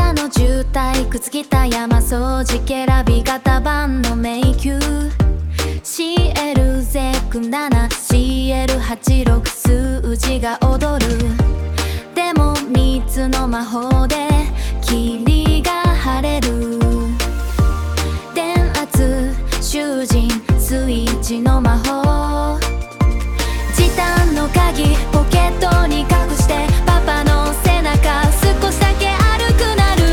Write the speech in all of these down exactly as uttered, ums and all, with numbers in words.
車の渋滞、靴北山掃除、ケラビ型番の迷宮 シーエルゼックなな シーエルはちろく 数字が踊る。でもみっつの魔法で霧が晴れる。電圧、囚人、スイッチの魔法。時短の鍵ポケットに隠して、パパの背中少しだけ歩くなる。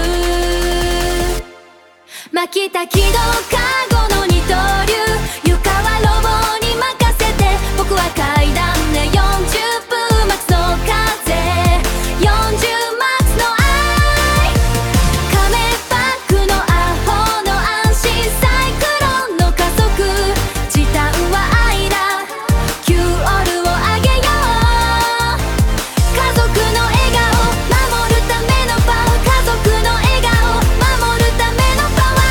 マキタ起動カゴの二刀流、床はロボに任せて、僕は階段でよんじゅっぷんマックスの風、よんじゅうマックスの愛、カメバックのアホの安心、サイクロンの加速、時短は愛だ、 キューオール をあげよう。家族の笑顔守るためのパワー、家族の笑顔守るためのパワ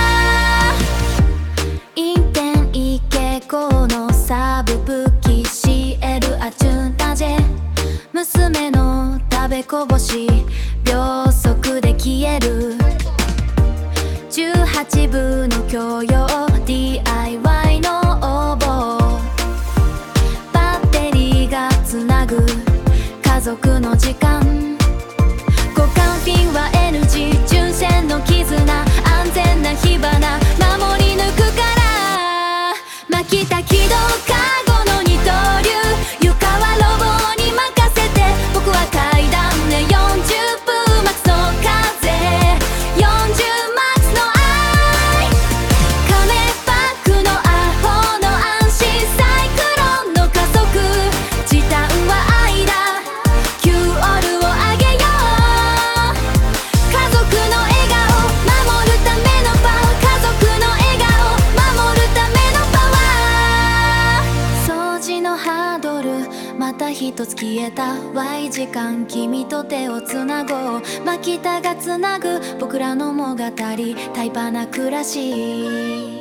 ー。インテンイケコのサブ武器 シーエル アチュンタジェ、娘の食べこぼし秒速で消える。じゅうはちぶの教養 ディーアイワイ の応募、バッテリーがつなぐ家族の時間。交換フィンは エヌジー、 純正の絆、安全な火花守り抜くから。マキタ起動カゴの二刀流、床はロボに任せて、僕は階段でよんじゅっぷんマックスの風、よんじゅうマックスの愛、カメバックのアホの安心、サイクロンの加速、時短は愛だ、 キューオール をあげよう。家族の笑顔守るためのパワー、家族の笑顔守るためのパワー。掃除のハードルまた一つ消えた。 Y 時間君と手をつなごう。マキタがつなぐ僕らの物語、タイパな暮らし。